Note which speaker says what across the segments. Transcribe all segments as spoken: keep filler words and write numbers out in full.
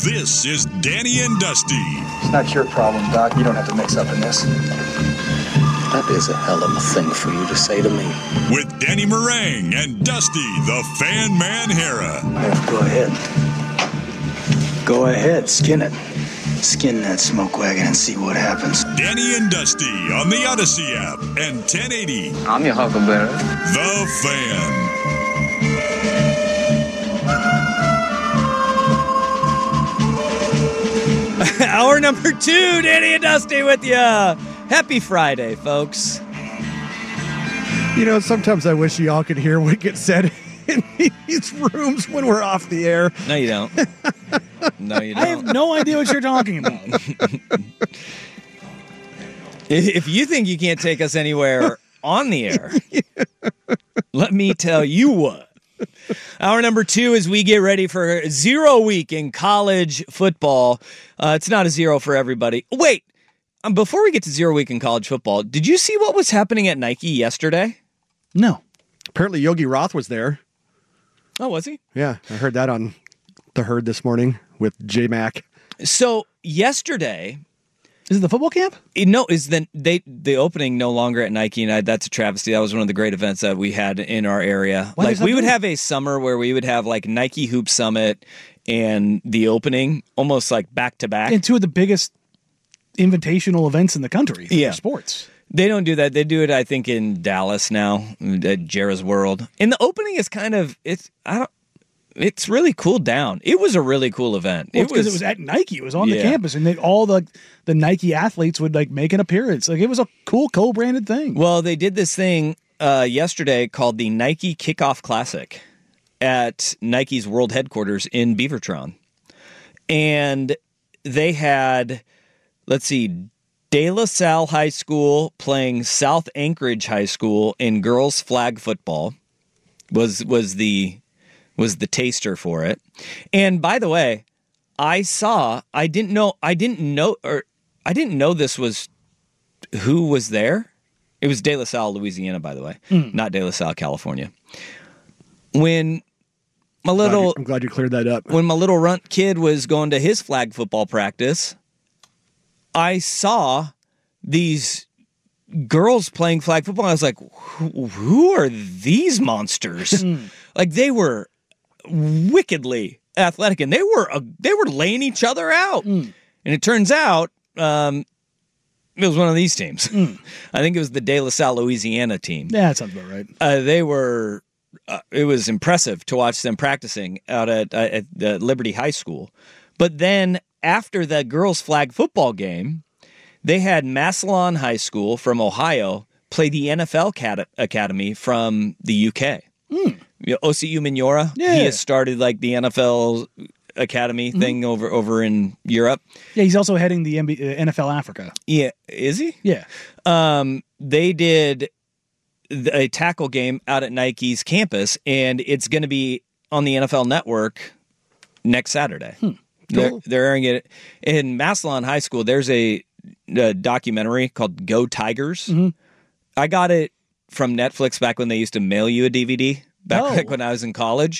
Speaker 1: This is Danny and Dusty.
Speaker 2: It's not your problem, Doc. You don't have to mix up in this.
Speaker 3: That is a hell of a thing for you to say to me.
Speaker 1: With Danny Meringue and Dusty, the Fan Man Hera.
Speaker 3: Yeah, go ahead. Go ahead, skin it. Skin that smoke wagon and see what happens.
Speaker 1: Danny and Dusty on the Odyssey app and ten eighty.
Speaker 3: I'm your huckleberry.
Speaker 1: The Fan.
Speaker 4: Hour number two, Danny and Dusty with you. Happy Friday, folks.
Speaker 5: You know, sometimes I wish y'all could hear what gets said in these rooms when we're off the air.
Speaker 4: No, you don't. No, you don't.
Speaker 6: I have no idea what you're talking about.
Speaker 4: If you think you can't take us anywhere on the air, let me tell you what. Hour number two as we get ready for zero week in college football. Uh, it's not a zero for everybody. Wait, um, before we get to zero week in college football, did you see what was happening at Nike yesterday?
Speaker 6: No.
Speaker 5: Apparently Yogi Roth was there.
Speaker 4: Oh, was he?
Speaker 5: Yeah, I heard that on The Herd this morning with J-Mac.
Speaker 4: So yesterday...
Speaker 6: Is it the football camp?
Speaker 4: It, no, is the they the opening no longer at Nike, and I, that's a travesty. That was one of the great events that we had in our area.
Speaker 6: Why
Speaker 4: like we would
Speaker 6: do?
Speaker 4: have a summer where we would have like Nike Hoop Summit and the opening almost like back to back.
Speaker 6: And two of the biggest invitational events in the country for
Speaker 4: Yeah.
Speaker 6: sports.
Speaker 4: They don't do that. They do it, I think, in Dallas now at Jerra's World. And the opening is kind of it's I don't. It's really cooled down. It was a really cool event.
Speaker 6: Well,
Speaker 4: it
Speaker 6: it's because
Speaker 4: was
Speaker 6: it was at Nike. It was on the
Speaker 4: Yeah.
Speaker 6: campus, and they, all the the Nike athletes would like make an appearance. Like it was a cool co-branded thing.
Speaker 4: Well, they did this thing uh, yesterday called the Nike Kickoff Classic at Nike's world headquarters in Beavertron. And they had, let's see, De La Salle High School playing South Anchorage High School in girls flag football was was the was the taster for it. And by the way, I saw, I didn't know, I didn't know, or I didn't know this was who was there. It was De La Salle, Louisiana, by the way,
Speaker 6: Mm.
Speaker 4: not De La Salle, California. When my
Speaker 5: Glad you-
Speaker 4: little,
Speaker 5: I'm glad you cleared that up.
Speaker 4: when my little runt kid was going to his flag football practice, I saw these girls playing flag football. I was like, who, who are these monsters? Like they were wickedly athletic, and they were uh, they were laying each other out.
Speaker 6: Mm.
Speaker 4: And it turns out um, it was one of these teams.
Speaker 6: Mm.
Speaker 4: I think it was the De La Salle, Louisiana team.
Speaker 6: Yeah, that sounds about right.
Speaker 4: Uh, they were. Uh, it was impressive to watch them practicing out at, uh, at the Liberty High School. But then after the girls' flag football game, they had Massillon High School from Ohio play the N F L cat- Academy from the U K.
Speaker 6: Mm.
Speaker 4: You know, O C U Minora,
Speaker 6: Yeah.
Speaker 4: he has started like the N F L Academy thing over, over in Europe.
Speaker 6: Yeah, he's also heading the N B A, uh, N F L Africa.
Speaker 4: Yeah, is he?
Speaker 6: Yeah.
Speaker 4: Um, they did th- a tackle game out at Nike's campus, and it's going to be on the N F L Network next Saturday.
Speaker 6: Hmm.
Speaker 4: They're,
Speaker 6: Cool.
Speaker 4: they're airing it in Massillon High School. There's a, a documentary called Go Tigers.
Speaker 6: Mhm.
Speaker 4: I got it from Netflix back when they used to mail you a D V D, back,
Speaker 6: Oh.
Speaker 4: back when I was in college.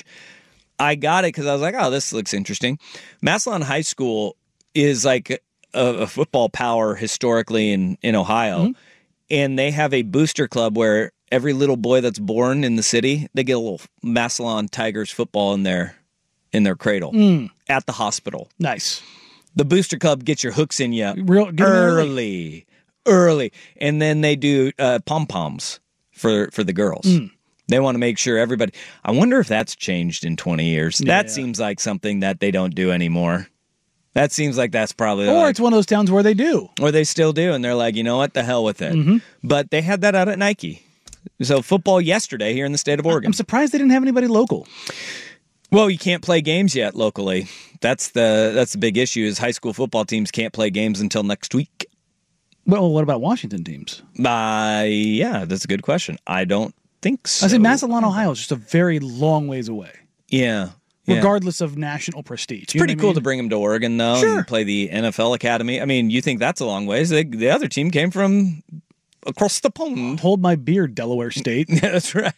Speaker 4: I got it because I was like, oh, this looks interesting. Massillon High School is like a, a football power historically in, in Ohio.
Speaker 6: Mhm.
Speaker 4: And they have a booster club where every little boy that's born in the city, they get a little Massillon Tigers football in their, in their cradle
Speaker 6: Mm.
Speaker 4: at the hospital.
Speaker 6: Nice.
Speaker 4: The booster club gets your hooks in you
Speaker 6: Real get 'em early.
Speaker 4: early, early. And then they do uh, pom-poms for, for the girls.
Speaker 6: Mm.
Speaker 4: They want to make sure everybody... I wonder if that's changed in twenty years. That
Speaker 6: Yeah.
Speaker 4: seems like something that they don't do anymore. That seems like that's probably...
Speaker 6: Or
Speaker 4: like,
Speaker 6: it's one of those towns where they do.
Speaker 4: or they still do, and they're like, you know what? The hell with it.
Speaker 6: Mhm.
Speaker 4: But they had that out at Nike. So football yesterday here in the state of Oregon.
Speaker 6: I'm surprised they didn't have anybody local.
Speaker 4: Well, you can't play games yet locally. That's the that's the big issue is high school football teams can't play games until next week.
Speaker 6: Well, what about Washington teams?
Speaker 4: Uh, yeah, that's a good question. I don't think so.
Speaker 6: I say Massillon, Ohio is just a very long ways away,
Speaker 4: Yeah. yeah.
Speaker 6: regardless of national prestige.
Speaker 4: It's pretty cool to bring them to Oregon, though,
Speaker 6: Sure.
Speaker 4: and play the N F L Academy. I mean, you think that's a long ways. They, the other team came from across the pond.
Speaker 6: Hold my beer, Delaware State.
Speaker 4: That's right.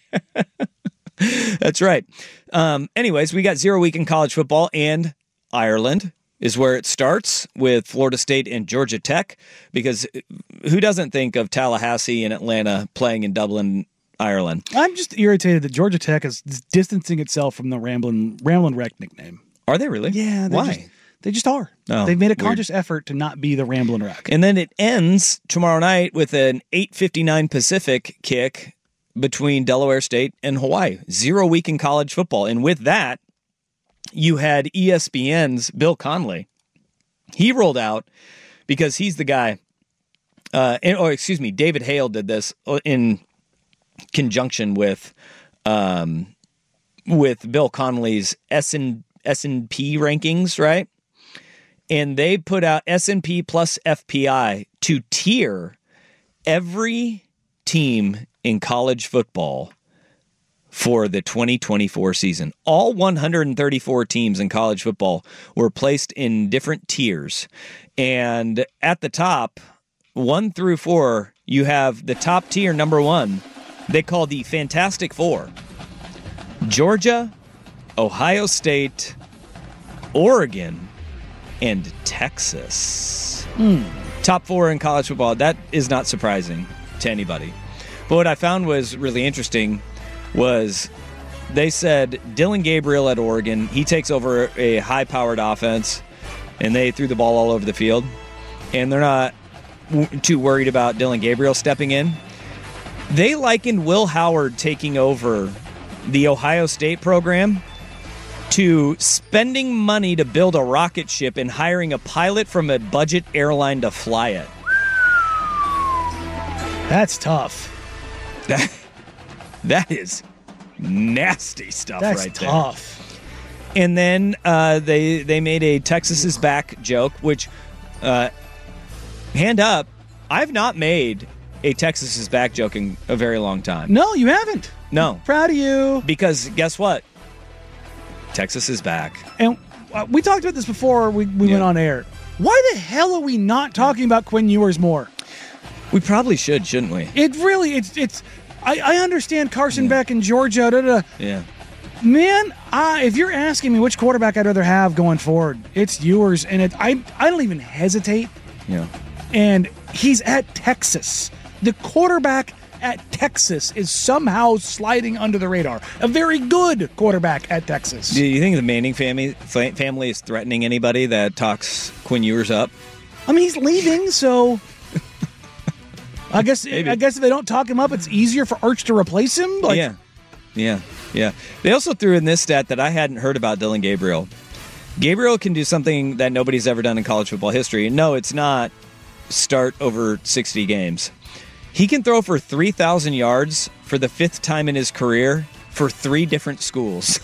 Speaker 4: That's right. Um, anyways, we got zero week in college football, and Ireland is where it starts with Florida State and Georgia Tech, because who doesn't think of Tallahassee and Atlanta playing in Dublin, Ireland?
Speaker 6: I'm just irritated that Georgia Tech is distancing itself from the Ramblin' Ramblin' Wreck nickname.
Speaker 4: Are they really?
Speaker 6: Yeah.
Speaker 4: Why?
Speaker 6: Just, they just are.
Speaker 4: Oh,
Speaker 6: They've made a
Speaker 4: weird.
Speaker 6: conscious effort to not be the Ramblin' Wreck.
Speaker 4: And then it ends tomorrow night with an eight fifty-nine Pacific kick between Delaware State and Hawaii. Zero week in college football. And with that, you had E S P N's Bill Connelly. He rolled out because he's the guy, uh, and, or excuse me, David Hale did this in conjunction with um, with Bill Connelly's S and P rankings, right? And they put out S and P plus F P I to tier every team in college football for the twenty twenty-four season. All one hundred thirty-four teams in college football were placed in different tiers. And at the top, one through four, you have the top tier, number one, they call the Fantastic Four. Georgia, Ohio State, Oregon, and Texas.
Speaker 6: Mm.
Speaker 4: Top four in college football. That is not surprising to anybody. But what I found was really interesting was they said Dylan Gabriel at Oregon, he takes over a high-powered offense, and they threw the ball all over the field. And they're not w- too worried about Dylan Gabriel stepping in. They likened Will Howard taking over the Ohio State program to spending money to build a rocket ship and hiring a pilot from a budget airline to fly it.
Speaker 6: That's tough.
Speaker 4: That, that is nasty stuff
Speaker 6: That's
Speaker 4: right there.
Speaker 6: tough.
Speaker 4: And then uh, they they made a Texas is back joke, which, uh, hand up, I've not made a Texas is back joke in a very long time.
Speaker 6: No, you haven't.
Speaker 4: No.
Speaker 6: Proud of you.
Speaker 4: Because guess what? Texas is back.
Speaker 6: And uh, we talked about this before we, we
Speaker 4: Yeah.
Speaker 6: went on air. Why the hell are we not talking about Quinn Ewers more?
Speaker 4: We probably should, shouldn't we?
Speaker 6: It really, it's, it's, I, I understand Carson yeah. Beck in Georgia. Da, da, da.
Speaker 4: Yeah.
Speaker 6: Man, I, if you're asking me which quarterback I'd rather have going forward, it's Ewers. And it, I, I don't even hesitate.
Speaker 4: Yeah.
Speaker 6: And he's at Texas. The quarterback at Texas is somehow sliding under the radar. A very good quarterback at Texas.
Speaker 4: Do you think the Manning family family is threatening anybody that talks Quinn Ewers up?
Speaker 6: I mean, he's leaving, so I guess
Speaker 4: Maybe.
Speaker 6: I guess if they don't talk him up, it's easier for Arch to replace him. Like,
Speaker 4: yeah, yeah, yeah. They also threw in this stat that I hadn't heard about Dylan Gabriel. Gabriel can do something that nobody's ever done in college football history. No, it's not start over sixty games. He can throw for three thousand yards for the fifth time in his career for three different schools.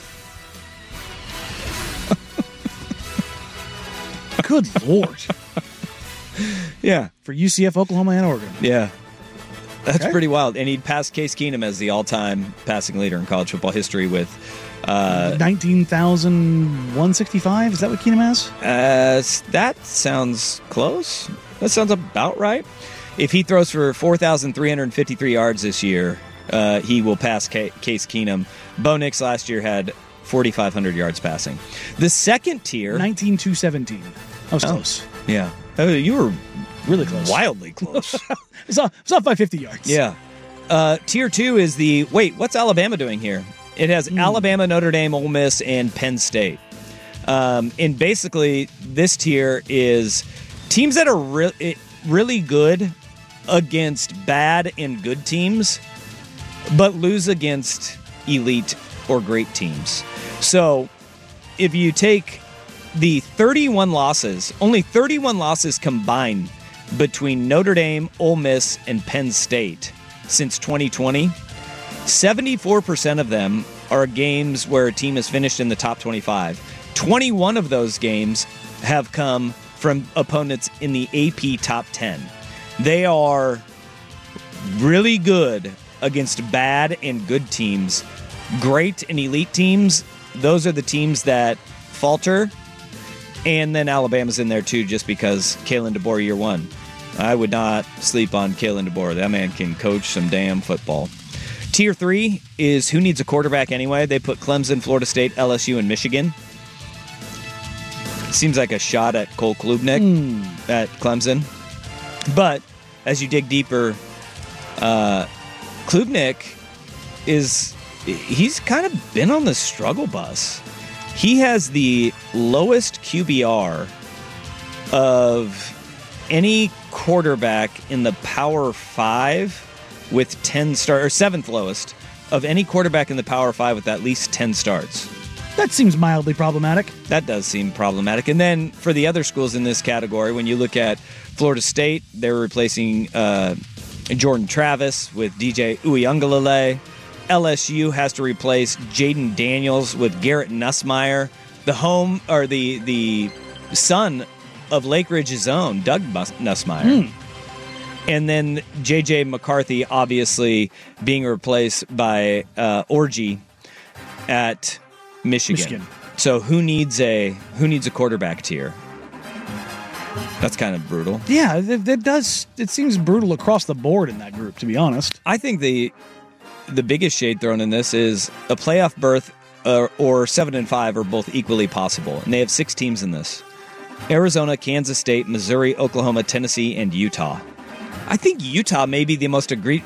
Speaker 6: Good Lord.
Speaker 4: Yeah.
Speaker 6: For U C F, Oklahoma, and Oregon.
Speaker 4: Yeah. That's
Speaker 6: Okay.
Speaker 4: pretty wild. And he'd pass Case Keenum as the all-time passing leader in college football history with... Uh,
Speaker 6: nineteen thousand one hundred sixty-five? Is that what Keenum has?
Speaker 4: uh, that sounds close. That sounds about right. If he throws for four thousand three hundred fifty-three yards this year, uh, he will pass K- Case Keenum. Bo Nix last year had forty-five hundred yards passing. The second tier...
Speaker 6: nineteen two seventeen. I was
Speaker 4: Oh.
Speaker 6: close.
Speaker 4: Yeah. Oh, you were
Speaker 6: Really close.
Speaker 4: wildly close.
Speaker 6: It's off, it's off by fifty yards.
Speaker 4: Yeah. Uh, tier two is the... Wait, what's Alabama doing here? It has
Speaker 6: Hmm.
Speaker 4: Alabama, Notre Dame, Ole Miss, and Penn State. Um, and basically, this tier is teams that are re- really good against bad and good teams, but lose against elite or great teams. So if you take the thirty-one losses, only thirty-one losses combined between Notre Dame, Ole Miss, and Penn State since twenty twenty, seventy-four percent of them are games where a team has finished in the top twenty-five. twenty-one of those games have come from opponents in the A P top ten. They are really good against bad and good teams. Great and elite teams, those are the teams that falter. And then Alabama's in there too, just because Kalen DeBoer year one. I would not sleep on Kalen DeBoer. That man can coach some damn football. Tier three is who needs a quarterback anyway. They put Clemson, Florida State, L S U, and Michigan. seems like a shot at Cole Klubnik
Speaker 6: Mm.
Speaker 4: at Clemson. But as you dig deeper, uh, Klubnik is, he's kind of been on the struggle bus. He has the lowest Q B R of any quarterback in the Power Five with ten start or seventh lowest of any quarterback in the Power Five with at least ten starts.
Speaker 6: That seems mildly problematic.
Speaker 4: That does seem problematic. And then for the other schools in this category, when you look at Florida State, they're replacing uh, Jordan Travis with D J Uiagalelei. L S U has to replace Jaden Daniels with Garrett Nussmeier, the home or the the son of Lake Ridge's own Doug Nussmeier. Hmm. And then J J McCarthy, obviously being replaced by uh, Orji at Michigan.
Speaker 6: Michigan.
Speaker 4: So who needs a who needs a quarterback tier? That's kind of brutal.
Speaker 6: Yeah, it, it does. It seems brutal across the board in that group, to be honest.
Speaker 4: I think the the biggest shade thrown in this is a playoff berth uh, or seven and five are both equally possible, and they have six teams in this: Arizona, Kansas State, Missouri, Oklahoma, Tennessee, and Utah. I think Utah may be the most agreed.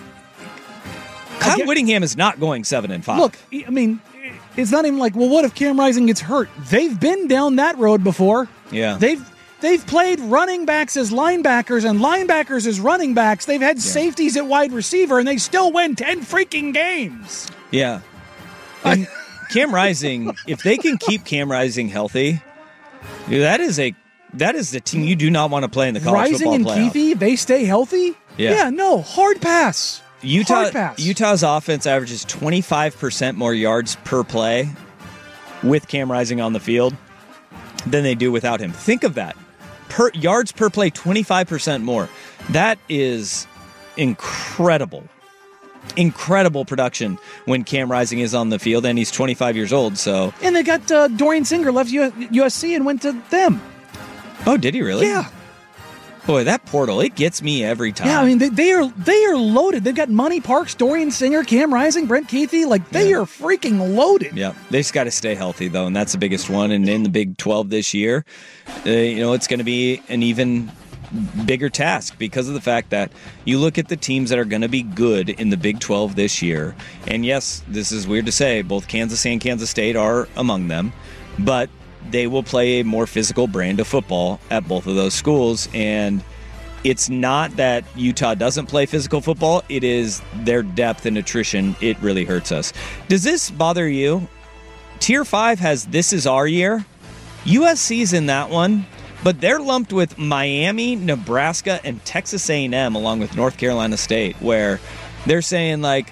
Speaker 4: Kyle
Speaker 6: get-
Speaker 4: Whittingham is not going seven and five.
Speaker 6: Look, I mean, it's not even like, well, what if Cam Rising gets hurt? They've been down that road before.
Speaker 4: Yeah.
Speaker 6: They've they've played running backs as linebackers and linebackers as running backs. They've had safeties at wide receiver, and they still win ten freaking games.
Speaker 4: Yeah. And Cam Rising, if they can keep Cam Rising healthy, dude, that is a that is the team you do not want to play in the college
Speaker 6: Rising and
Speaker 4: football playoff.
Speaker 6: Keefe, they stay healthy?
Speaker 4: Yeah.
Speaker 6: Yeah, no, hard pass.
Speaker 4: Utah
Speaker 6: Hard pass.
Speaker 4: Utah's offense averages twenty-five percent more yards per play with Cam Rising on the field than they do without him. Think of that. Per yards per play, twenty-five percent more. That is incredible. Incredible production when Cam Rising is on the field, and he's twenty-five years old, so...
Speaker 6: And they got uh, Dorian Singer left U S C and went to them.
Speaker 4: Oh, did he really?
Speaker 6: Yeah.
Speaker 4: Boy, that portal, it gets me every time.
Speaker 6: Yeah, I mean, they, they are they are loaded. They've got Money Parks, Dorian Singer, Cam Rising, Brent Keithy. Like, they
Speaker 4: Yeah.
Speaker 6: are freaking loaded.
Speaker 4: Yeah, they just got to stay healthy, though, and that's the biggest one. And in the Big twelve this year, uh, you know, it's going to be an even bigger task because of the fact that you look at the teams that are going to be good in the Big twelve this year. And yes, this is weird to say, both Kansas and Kansas State are among them, but they will play a more physical brand of football at both of those schools. And it's not that Utah doesn't play physical football. It is their depth and attrition. It really hurts us. Does this bother you? Tier five has This Is Our Year. U S C's in that one, but they're lumped with Miami, Nebraska, and Texas A and M along with North Carolina State, where they're saying like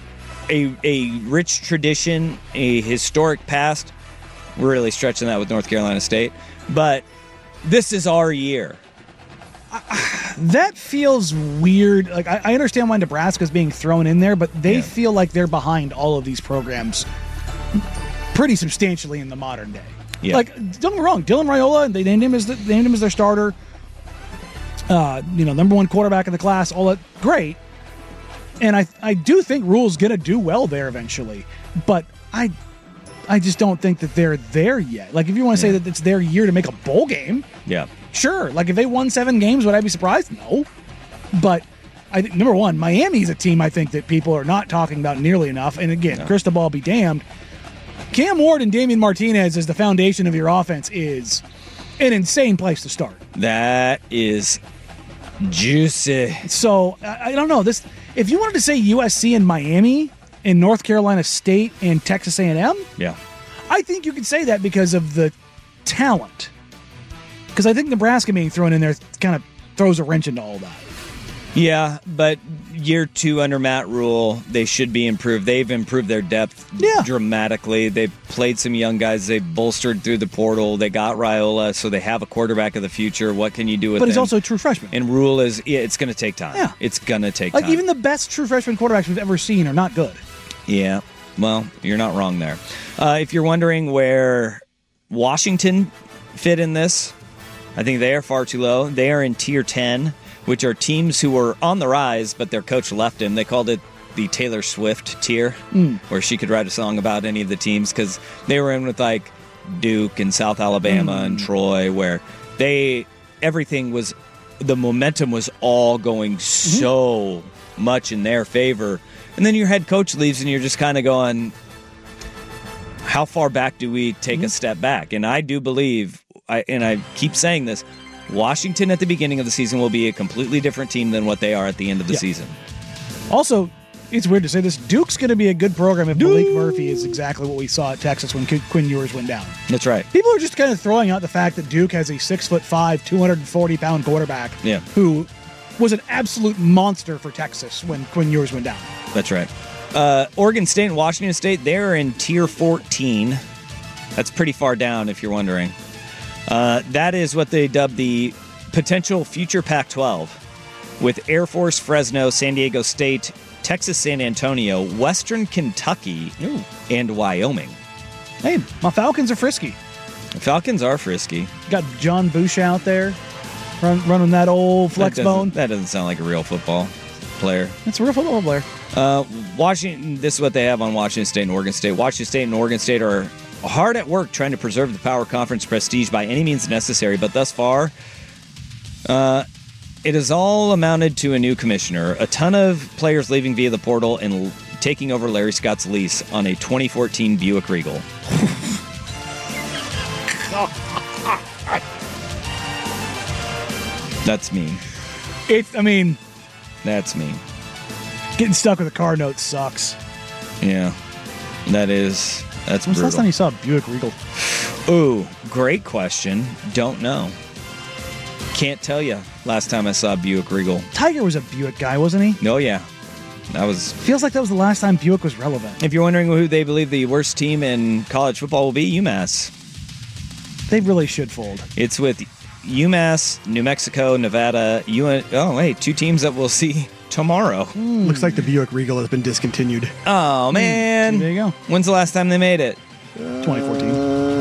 Speaker 4: a, a rich tradition, a historic past. We're really stretching that with North Carolina State, but this is our year.
Speaker 6: That feels weird. Like, I, I understand why Nebraska's being thrown in there, but they
Speaker 4: Yeah.
Speaker 6: feel like they're behind all of these programs pretty substantially in the modern day.
Speaker 4: Yeah.
Speaker 6: Like, don't get me wrong, Dylan Raiola, they named him as the, they named him as their starter. Uh, you know, number one quarterback in the class, all that great. And I I do think Rule's gonna do well there eventually, but I I just don't think that they're there yet. Like, if you want to say that it's their year to make a bowl game,
Speaker 4: Yeah.
Speaker 6: sure. Like, if they won seven games, would I be surprised? No. But I think, number one, Miami's a team I think that people are not talking about nearly enough. And again,
Speaker 4: No.
Speaker 6: Cristobal be damned. Cam Ward and Damian Martinez as the foundation of your offense is an insane place to start.
Speaker 4: That is juicy.
Speaker 6: So I, I don't know this. If you wanted to say U S C and Miami and North Carolina State and Texas A and M,
Speaker 4: Yeah.
Speaker 6: I think you could say that because of the talent. Because I think Nebraska being thrown in there kind of throws a wrench into all that.
Speaker 4: Yeah, but year two under Matt Rule, they should be improved. They've improved their depth
Speaker 6: Yeah.
Speaker 4: dramatically. They've played some young guys. They bolstered through the portal. They got Raiola, so they have a quarterback of the future. What can you do with
Speaker 6: But he's
Speaker 4: him?
Speaker 6: also a true freshman.
Speaker 4: And Rule is, yeah, it's going to take time.
Speaker 6: Yeah.
Speaker 4: It's going to take
Speaker 6: Like,
Speaker 4: time.
Speaker 6: even the best true freshman quarterbacks we've ever seen are not good.
Speaker 4: Yeah, well, you're not wrong there. Uh, if you're wondering where Washington fit in this, I think they are far too low. They are in Tier ten, which are teams who were on the rise, but their coach left him. They called it the Taylor Swift tier,
Speaker 6: Mm.
Speaker 4: where she could write a song about any of the teams because they were in with like Duke and South Alabama mm. and Troy, where they everything was the momentum was all going so mm-hmm. much in their favor, and then your head coach leaves, and you're just kind of going, how far back do we take mm-hmm. a step back? And I do believe, I, and I keep saying this, Washington at the beginning of the season will be a completely different team than what they are at the end of the yeah. season.
Speaker 6: Also, it's weird to say this, Duke's going to be a good program if Duke. Malik Murphy is exactly what we saw at Texas when Qu- Quinn Ewers went down.
Speaker 4: That's right.
Speaker 6: People are just kind of throwing out the fact that Duke has a six foot five, two hundred forty pound quarterback
Speaker 4: yeah.
Speaker 6: who was an absolute monster for Texas when Quinn Ewers went down.
Speaker 4: That's right. Uh, Oregon State and Washington State, they're in tier fourteen. That's pretty far down if you're wondering. Uh, that is what they dub the potential future Pac twelve, with Air Force, Fresno, San Diego State, Texas San Antonio, Western Kentucky, Ooh. and Wyoming.
Speaker 6: Hey, my Falcons are frisky.
Speaker 4: The Falcons are frisky.
Speaker 6: Got John Bush out there run, running that old flex
Speaker 4: that
Speaker 6: bone.
Speaker 4: That doesn't sound like a real football player.
Speaker 6: It's a real football player.
Speaker 4: Uh, Washington. This is what they have on Washington State and Oregon State. Washington State and Oregon State are hard at work trying to preserve the Power Conference prestige by any means necessary, but thus far, uh, it has all amounted to a new commissioner, a ton of players leaving via the portal, and l- taking over Larry Scott's lease on a twenty fourteen Buick Regal. That's me.
Speaker 6: It's, I mean...
Speaker 4: That's me.
Speaker 6: Getting stuck with a car note sucks.
Speaker 4: Yeah. That is... That's
Speaker 6: When's
Speaker 4: brutal.
Speaker 6: the last time you saw a Buick Regal?
Speaker 4: Ooh, great question. Don't know. Can't tell you last time I saw a Buick Regal.
Speaker 6: Tiger was a Buick guy, wasn't he?
Speaker 4: Oh, yeah. That was...
Speaker 6: Feels like that was the last time Buick was relevant.
Speaker 4: If you're wondering who they believe the worst team in college football will be, UMass.
Speaker 6: They really should fold.
Speaker 4: It's with UMass, New Mexico, Nevada, U N... Oh, wait, two teams that we'll see tomorrow.
Speaker 5: Mm. Looks like the Buick Regal has been discontinued.
Speaker 4: Oh, man.
Speaker 6: Mm. There you go.
Speaker 4: When's the last time they made it?
Speaker 6: Uh, twenty fourteen.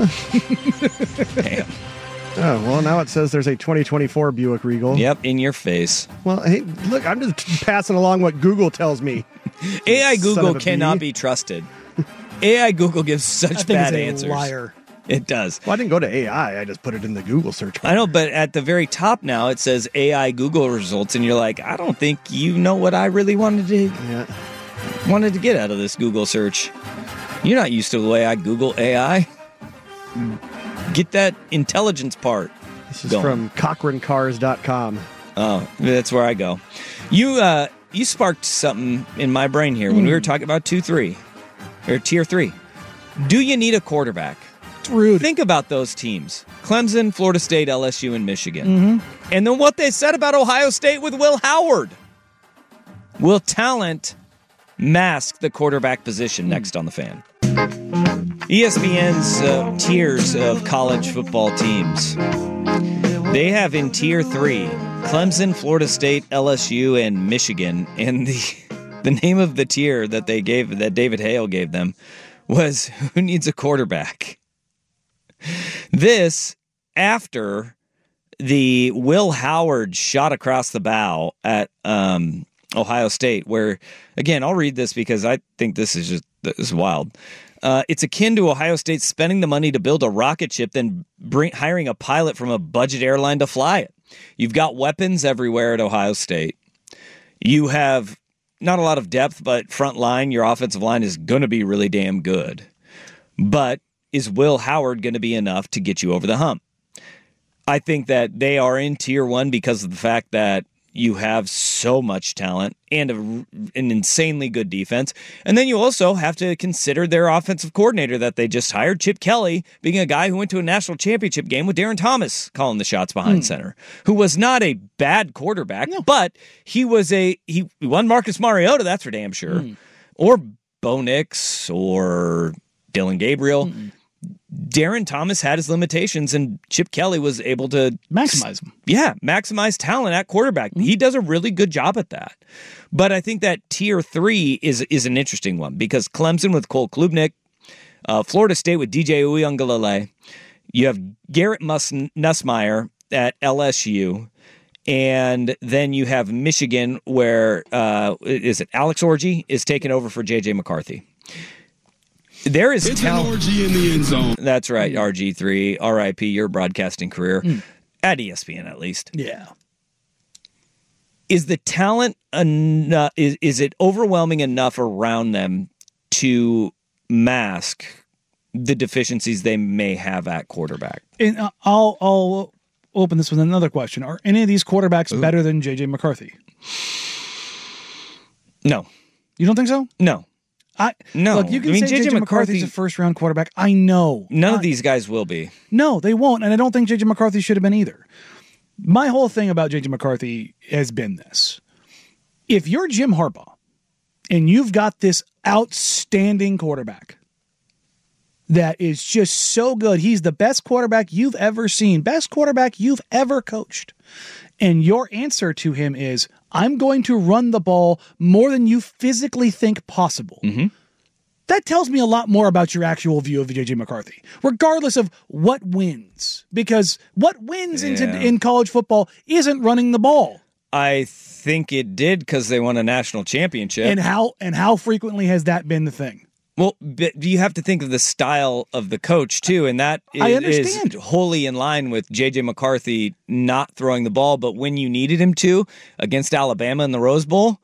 Speaker 4: Damn.
Speaker 5: Oh, well, now it says there's a twenty twenty-four Buick Regal.
Speaker 4: Yep, in your face.
Speaker 5: Well, hey, look, I'm just passing along what Google tells me.
Speaker 4: A I Google cannot
Speaker 5: bee.
Speaker 4: be trusted. A I Google gives such
Speaker 6: I think
Speaker 4: bad
Speaker 6: it's a
Speaker 4: answers.
Speaker 6: Liar.
Speaker 4: It does.
Speaker 5: Well, I didn't go to A I. I just put it in the Google search bar.
Speaker 4: I know, but at the very top now, it says A I Google results, and you're like, I don't think you know what I really wanted to
Speaker 5: yeah.
Speaker 4: wanted to get out of this Google search. You're not used to the way I Google A I. Get that intelligence part.
Speaker 5: This is
Speaker 4: going.
Speaker 5: from Cochrane Cars dot com.
Speaker 4: Oh, that's where I go. You uh, you sparked something in my brain here when mm. we were talking about two three or tier three. Do you need a quarterback?
Speaker 6: It's rude.
Speaker 4: Think about those teams: Clemson, Florida State, L S U, and Michigan.
Speaker 6: Mm-hmm.
Speaker 4: And then what they said about Ohio State with Will Howard. Will talent mask the quarterback position? Mm. Next on The Fan. E S P N's uh, tiers of college football teams. They have in tier three Clemson, Florida State, L S U, and Michigan. And the the name of the tier that they gave, that David Hale gave them, was Who Needs a Quarterback? This after the Will Howard shot across the bow at um, Ohio State, where, again, I'll read this because I think this is just this is wild. Uh, it's akin to Ohio State spending the money to build a rocket ship, then bring, hiring a pilot from a budget airline to fly it. You've got weapons everywhere at Ohio State. You have not a lot of depth, but front line, your offensive line is going to be really damn good. But is Will Howard going to be enough to get you over the hump? I think that they are in tier one because of the fact that you have so much talent and a, an insanely good defense. And then you also have to consider their offensive coordinator that they just hired, Chip Kelly, being a guy who went to a national championship game with Darren Thomas calling the shots behind mm. center, who was not a bad quarterback, no. but he was a, he won Marcus Mariota, that's for damn sure, mm. or Bo Nix or Dylan Gabriel. Mm. Darren Thomas had his limitations, and Chip Kelly was able to
Speaker 6: maximize them.
Speaker 4: Yeah, maximize talent at quarterback. Mm-hmm. He does a really good job at that. But I think that tier three is is an interesting one because Clemson with Cole Klubnik, uh, Florida State with D J Uiagalelei, you have Garrett Mus- Nussmeier at L S U, and then you have Michigan where uh, is it Alex Orji is taking over for J J McCarthy. there is
Speaker 7: It's
Speaker 4: talent.
Speaker 7: an orgy in the end zone.
Speaker 4: That's right, R G three, R I P your broadcasting career, mm. at E S P N at least.
Speaker 6: Yeah.
Speaker 4: Is the talent enough, is, is it overwhelming enough around them to mask the deficiencies they may have at quarterback?
Speaker 6: And uh, I'll I'll open this with another question. Are any of these quarterbacks Ooh. better than J J McCarthy?
Speaker 4: No.
Speaker 6: You don't think so?
Speaker 4: No.
Speaker 6: I
Speaker 4: no.
Speaker 6: Look, you can
Speaker 4: I mean,
Speaker 6: say J J McCarthy's a first round quarterback. I know.
Speaker 4: None
Speaker 6: I,
Speaker 4: of these guys will be.
Speaker 6: No, they won't. And I don't think J J McCarthy should have been either. My whole thing about J J McCarthy has been this. If you're Jim Harbaugh and you've got this outstanding quarterback that is just so good, he's the best quarterback you've ever seen, best quarterback you've ever coached, and your answer to him is, I'm going to run the ball more than you physically think possible.
Speaker 4: Mm-hmm.
Speaker 6: That tells me a lot more about your actual view of J J McCarthy, regardless of what wins. Because what wins
Speaker 4: yeah.
Speaker 6: in, in college football isn't running the ball.
Speaker 4: I think it did because they won a national championship.
Speaker 6: And how and how frequently has that been the thing?
Speaker 4: Well, but you have to think of the style of the coach, too, and that is,
Speaker 6: I understand.
Speaker 4: is wholly in line with J J McCarthy not throwing the ball, but when you needed him to, against Alabama in the Rose Bowl,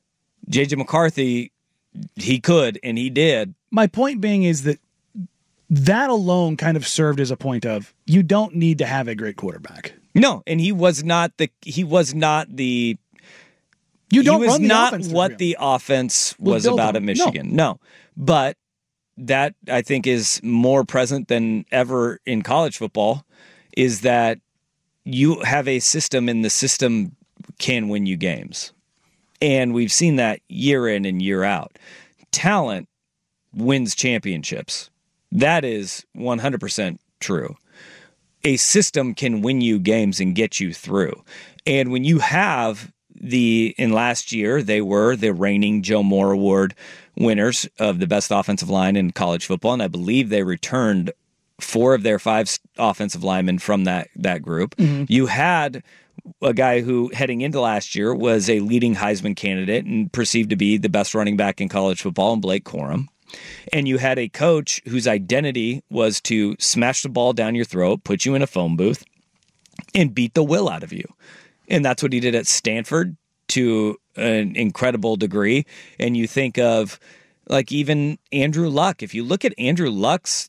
Speaker 4: J J McCarthy, he could, and he did.
Speaker 6: My point being is that that alone kind of served as a point of, you don't need to have a great quarterback.
Speaker 4: No, and he was not the, he was not the,
Speaker 6: you don't
Speaker 4: he was
Speaker 6: run the
Speaker 4: not
Speaker 6: offense
Speaker 4: what
Speaker 6: him.
Speaker 4: the offense
Speaker 6: was,
Speaker 4: was about at Michigan. No. no. But that, I think, is more present than ever in college football, is that you have a system, and the system can win you games. And we've seen that year in and year out. Talent wins championships. That is one hundred percent true. A system can win you games and get you through. And when you have the, in last year, they were the reigning Joe Moore Award winners of the best offensive line in college football, and I believe they returned four of their five offensive linemen from that that group. Mm-hmm. You had a guy who, heading into last year, was a leading Heisman candidate and perceived to be the best running back in college football, in Blake Corum. And you had a coach whose identity was to smash the ball down your throat, put you in a phone booth, and beat the will out of you. And that's what he did at Stanford to an incredible degree. And you think of, like, even Andrew Luck. If you look at Andrew Luck's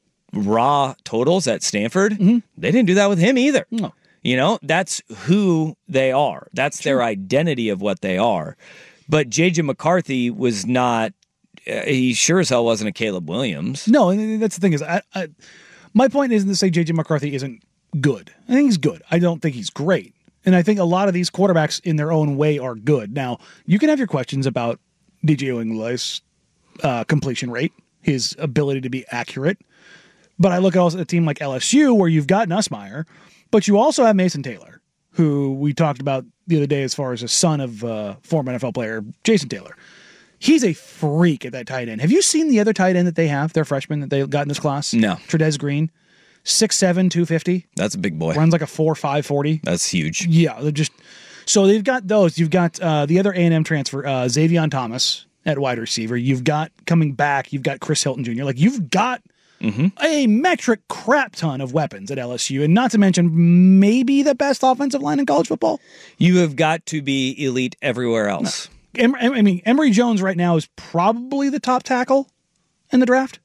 Speaker 4: raw totals at Stanford, mm-hmm. they didn't do that with him either.
Speaker 6: No.
Speaker 4: You know, that's who they are. That's sure. their identity of what they are. But J J McCarthy was not, uh, he sure as hell wasn't a Caleb Williams.
Speaker 6: No, and that's the thing is, I, I, my point isn't to say J J McCarthy isn't good. I think he's good. I don't think he's great. And I think a lot of these quarterbacks in their own way are good. Now, you can have your questions about D J Uiagalelei's uh, completion rate, his ability to be accurate. But I look at also a team like L S U where you've got Nussmeier, but you also have Mason Taylor, who we talked about the other day as far as a son of uh, former N F L player Jason Taylor. He's a freak at that tight end. Have you seen the other tight end that they have, their freshman that they got in this class?
Speaker 4: No.
Speaker 6: Trudez Green. six seven, two fifty.
Speaker 4: That's a big boy.
Speaker 6: Runs like a four five forty.
Speaker 4: That's huge.
Speaker 6: Yeah, they're just so they've got those. You've got uh, the other A and M transfer, uh, Xavion Thomas at wide receiver. You've got coming back. You've got Chris Hilton Junior Like you've got mm-hmm. a metric crap ton of weapons at L S U, and not to mention maybe the best offensive line in college football.
Speaker 4: You have got to be elite everywhere else.
Speaker 6: No. Em- I mean, Emory Jones right now is probably the top tackle in the draft.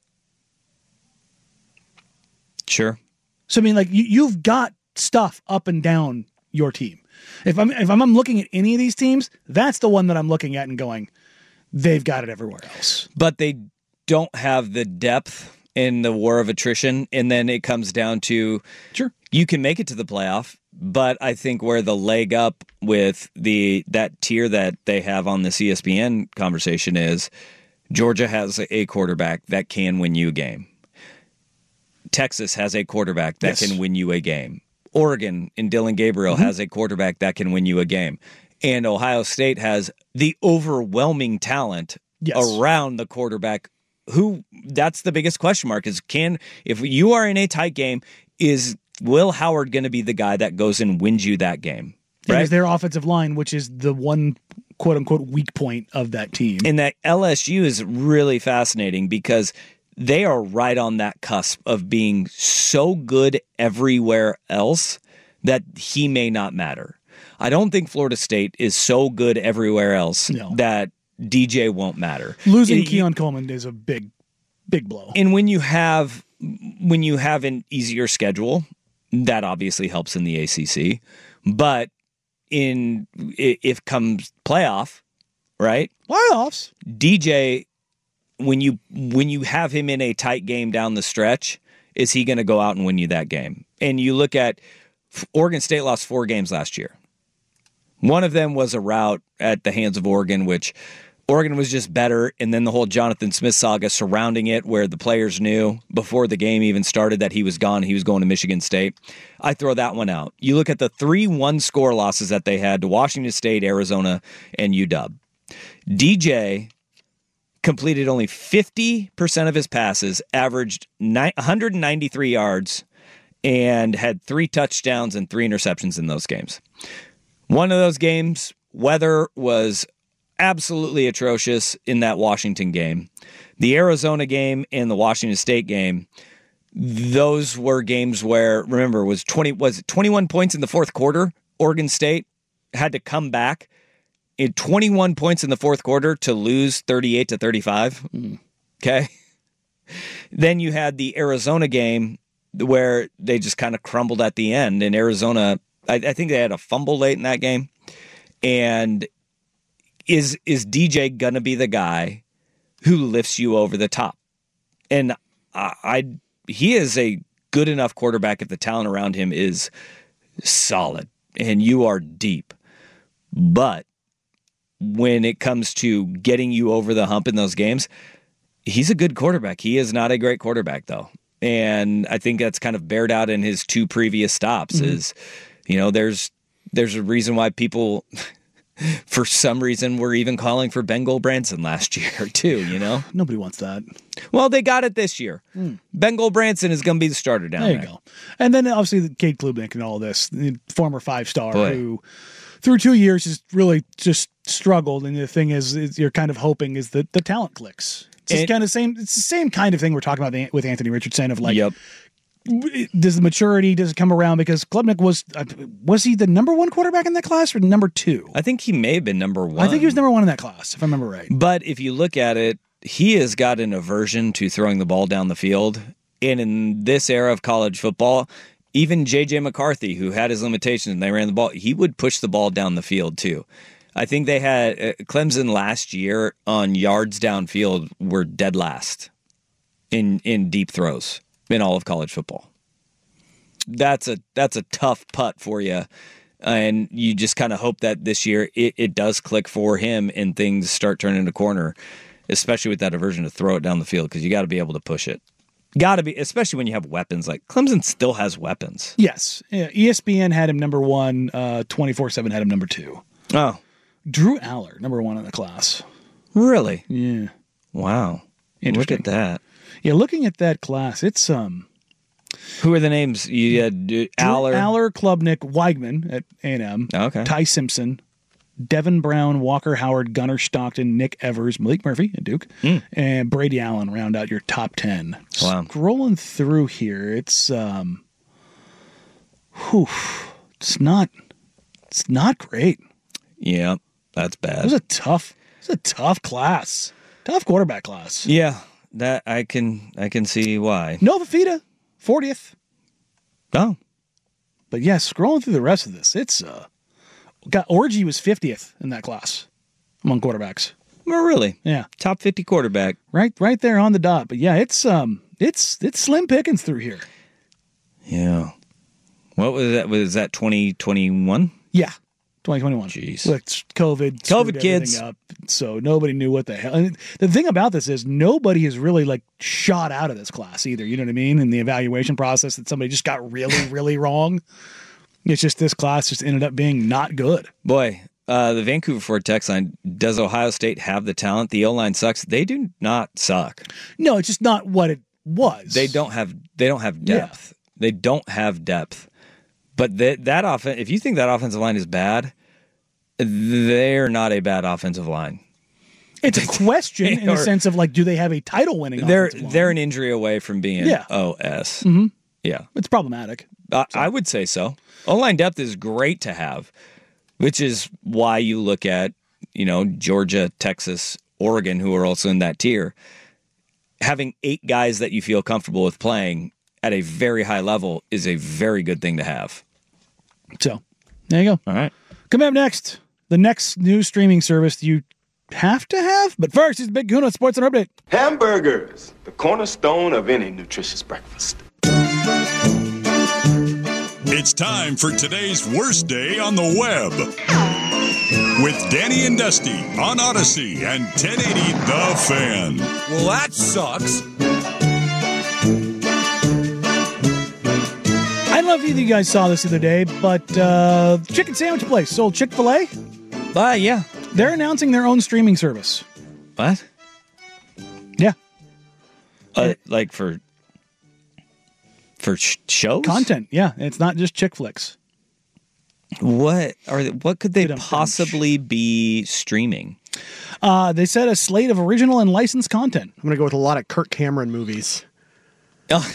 Speaker 4: Sure.
Speaker 6: So, I mean, like, you, you've got stuff up and down your team. If I'm if I'm, I'm looking at any of these teams, that's the one that I'm looking at and going, they've got it everywhere else.
Speaker 4: But they don't have the depth in the war of attrition, and then it comes down to,
Speaker 6: sure,
Speaker 4: you can make it to the playoff, but I think where the leg up with the that tier that they have on this E S P N conversation is Georgia has a quarterback that can win you a game. Texas has a quarterback that yes. can win you a game. Oregon in Dylan Gabriel mm-hmm. has a quarterback that can win you a game. And Ohio State has the overwhelming talent yes. around the quarterback who, that's the biggest question mark, is can, if you are in a tight game, is Will Howard going to be the guy that goes and wins you that game?
Speaker 6: Right? Is their offensive line, which is the one quote unquote weak point of that team.
Speaker 4: And that L S U is really fascinating because they are right on that cusp of being so good everywhere else that he may not matter. I don't think Florida State is so good everywhere else
Speaker 6: No.
Speaker 4: that D J won't matter.
Speaker 6: Losing
Speaker 4: It-
Speaker 6: Keon Coleman is a big, big blow.
Speaker 4: And when you have when you have an easier schedule, that obviously helps in the A C C. But in if comes playoff, right?
Speaker 6: Playoffs.
Speaker 4: D J, when you when you have him in a tight game down the stretch, is he going to go out and win you that game? And you look at Oregon State lost four games last year. One of them was a rout at the hands of Oregon, which Oregon was just better, and then the whole Jonathan Smith saga surrounding it, where the players knew before the game even started that he was gone, he was going to Michigan State. I throw that one out. You look at the three one-score losses that they had to Washington State, Arizona, and U W. D J completed only fifty percent of his passes, averaged one hundred ninety-three yards, and had three touchdowns and three interceptions in those games. One of those games, weather was absolutely atrocious in that Washington game. The Arizona game and the Washington State game, those were games where, remember, it was twenty was it twenty-one points in the fourth quarter. Oregon State had to come back in twenty-one points in the fourth quarter to lose thirty-eight to thirty-five. Mm. Okay. Then you had the Arizona game where they just kind of crumbled at the end. And Arizona, I, I think they had a fumble late in that game. And is is D J gonna be the guy who lifts you over the top? And I, I he is a good enough quarterback if the talent around him is solid and you are deep. But when it comes to getting you over the hump in those games, he's a good quarterback. He is not a great quarterback, though. And I think that's kind of bared out in his two previous stops mm-hmm. is, you know, there's there's a reason why people, for some reason, were even calling for Ben Branson last year, too, you know?
Speaker 6: Nobody wants that.
Speaker 4: Well, they got it this year. Mm. Ben Branson is going to be the starter down there.
Speaker 6: There you go. And then, obviously, Cade Klubnik and all this, the former five-star who, through two years, has really just struggled. And the thing is, is you're kind of hoping is that the talent clicks. It's it, kind of same. It's the same kind of thing we're talking about with Anthony Richardson of like,
Speaker 4: yep.
Speaker 6: does the maturity does it come around? Because Klubnik was uh, was he the number one quarterback in that class or number two?
Speaker 4: I think he may have been number one.
Speaker 6: I think he was number one in that class, if I remember right.
Speaker 4: But if you look at it, he has got an aversion to throwing the ball down the field. And in this era of college football, even J J McCarthy, who had his limitations and they ran the ball, he would push the ball down the field too. I think they had uh, Clemson last year on yards downfield were dead last in in deep throws in all of college football. That's a that's a tough putt for you, and you just kind of hope that this year it, it does click for him and things start turning a corner, especially with that aversion to throw it down the field because you got to be able to push it. Got to be, especially when you have weapons. Like Clemson still has weapons.
Speaker 6: Yes, yeah, E S P N had him number one. Uh, twenty-four seven had him number two.
Speaker 4: Oh.
Speaker 6: Drew Aller, number one in the class.
Speaker 4: Really?
Speaker 6: Yeah.
Speaker 4: Wow. Look at that.
Speaker 6: Yeah, looking at that class, it's um.
Speaker 4: Who are the names? You had uh, Aller,
Speaker 6: Aller, Klubnik, Weigman at A and M.
Speaker 4: Okay.
Speaker 6: Ty Simpson, Devin Brown, Walker Howard, Gunnar Stockton, Nick Evers, Malik Murphy at Duke, mm. and Brady Allen round out your top ten.
Speaker 4: Wow.
Speaker 6: Scrolling through here, it's um. Whew, it's not. It's not great.
Speaker 4: Yeah. That's bad.
Speaker 6: It was a tough, it was a tough class, tough quarterback class.
Speaker 4: Yeah, that I can, I can see why.
Speaker 6: Nova Fida, fortieth.
Speaker 4: Oh,
Speaker 6: but yeah, scrolling through the rest of this, it's uh, got Orgy was fiftieth in that class among quarterbacks.
Speaker 4: Oh, really?
Speaker 6: Yeah,
Speaker 4: top fifty quarterback,
Speaker 6: right, right there on the dot. But yeah, it's um, it's it's slim pickings through here.
Speaker 4: Yeah. What was that? Was that twenty twenty-one?
Speaker 6: Yeah. twenty twenty-one.
Speaker 4: Jeez.
Speaker 6: Look, COVID.
Speaker 4: COVID kids.
Speaker 6: Up, so nobody knew what the hell. And the thing about this is nobody has really like shot out of this class either. You know what I mean? In the evaluation process that somebody just got really, really wrong. It's just this class just ended up being not good.
Speaker 4: Boy, uh, the Vancouver Ford text line, does Ohio State have the talent? The O-line sucks. They do not suck.
Speaker 6: No, it's just not what it was.
Speaker 4: They don't have, they don't have depth. Yeah. They don't have depth. But that that offense, if you think that offensive line is bad, they're not a bad offensive line.
Speaker 6: It's a question in the
Speaker 4: Or-
Speaker 6: sense of like, do they have a title winning?
Speaker 4: They're
Speaker 6: offensive line?
Speaker 4: they're an injury away from being
Speaker 6: Yeah.
Speaker 4: O S.
Speaker 6: Mhm.
Speaker 4: Yeah,
Speaker 6: It's problematic.
Speaker 4: I, I would say so. O-line depth is great to have, which is why you look at, you know, Georgia, Texas, Oregon, who are also in that tier. Having eight guys that you feel comfortable with playing at a very high level is a very good thing to have.
Speaker 6: So there you go.
Speaker 4: All right.
Speaker 6: Coming up next, the next new streaming service you have to have. But first, it's Big Kahuna Sports Center Update.
Speaker 7: Hamburgers, the cornerstone of any nutritious breakfast.
Speaker 1: It's time for today's worst day on the web. With Danny and Dusty on Odyssey and ten eighty The Fan.
Speaker 8: Well, that sucks.
Speaker 6: I don't know if either of you guys saw this the other day, but uh, chicken sandwich place sold Chick-fil-A.
Speaker 4: Bye, yeah.
Speaker 6: They're announcing their own streaming service.
Speaker 4: What?
Speaker 6: Yeah.
Speaker 4: Uh, like for for sh- shows?
Speaker 6: Content. Yeah. It's not just chick flicks.
Speaker 4: What are they, what could they
Speaker 6: Dum-dum.
Speaker 4: possibly be streaming?
Speaker 6: Uh, they said a slate of original and licensed content.
Speaker 5: I'm going to go with a lot of Kirk Cameron movies.
Speaker 4: Oh.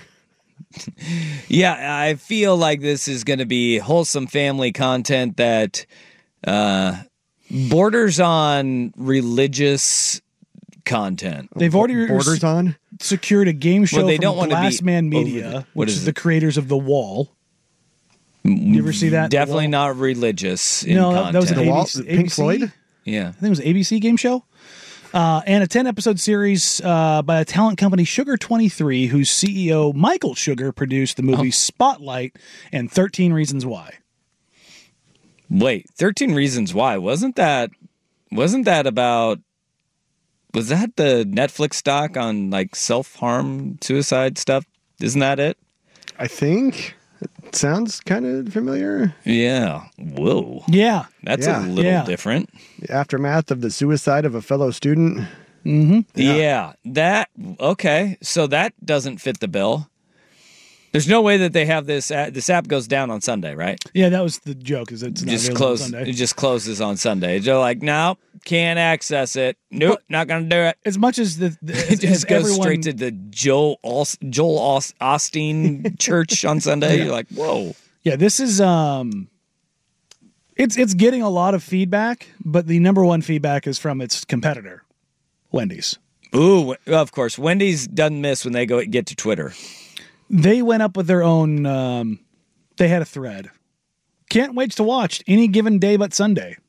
Speaker 4: Yeah, I feel like this is going to be wholesome family content that uh, borders on religious content.
Speaker 6: They've already
Speaker 5: Borders on?
Speaker 6: secured a game show
Speaker 4: Well, they
Speaker 6: from
Speaker 4: don't want to be
Speaker 6: Glassman
Speaker 4: over
Speaker 6: Media,
Speaker 4: the- what
Speaker 6: which
Speaker 4: is
Speaker 6: is
Speaker 4: it?
Speaker 6: the creators of The Wall. You ever see that? The
Speaker 4: Definitely
Speaker 6: Wall?
Speaker 4: not religious in
Speaker 6: No, that,
Speaker 4: content.
Speaker 6: that was an
Speaker 5: The
Speaker 6: A B
Speaker 5: Wall-
Speaker 6: C.
Speaker 5: Pink
Speaker 6: A B C?
Speaker 5: Floyd?
Speaker 4: Yeah.
Speaker 6: I think it was an A B C game show. Uh, and a ten-episode series uh, by a talent company, Sugar twenty-three, whose C E O, Michael Sugar, produced the movie
Speaker 4: Oh.
Speaker 6: Spotlight and thirteen Reasons Why.
Speaker 4: Wait, thirteen Reasons Why. Wasn't that wasn't that about was that the Netflix doc on like self-harm, suicide stuff? Isn't that it?
Speaker 5: I think. It sounds kind of familiar.
Speaker 4: Yeah. Whoa.
Speaker 6: Yeah.
Speaker 4: That's
Speaker 5: Yeah.
Speaker 4: a little
Speaker 6: Yeah.
Speaker 4: different.
Speaker 5: The aftermath of the suicide of a fellow student.
Speaker 4: Yeah. That okay. So that doesn't fit the bill. There's no way that they have this. Uh, this app goes down on Sunday, right?
Speaker 6: Yeah, that was the joke. Is it's not
Speaker 4: Just
Speaker 6: available on
Speaker 4: close.
Speaker 6: Sunday.
Speaker 4: It just closes on Sunday. They're like, no, can't access it. Nope, not gonna do it.
Speaker 6: As much as the, the
Speaker 4: It
Speaker 6: as,
Speaker 4: just
Speaker 6: as
Speaker 4: goes
Speaker 6: everyone,
Speaker 4: straight to the Joel Aus- Joel Aus- Osteen Church on Sunday. You're like, whoa.
Speaker 6: yeah, this is um, it's it's getting a lot of feedback, but the number one feedback is from its competitor, Wendy's.
Speaker 4: Ooh, of course. Wendy's doesn't miss when they go get to Twitter.
Speaker 6: They went up with their own. Um, they had a thread. Can't wait to watch any given day but Sunday.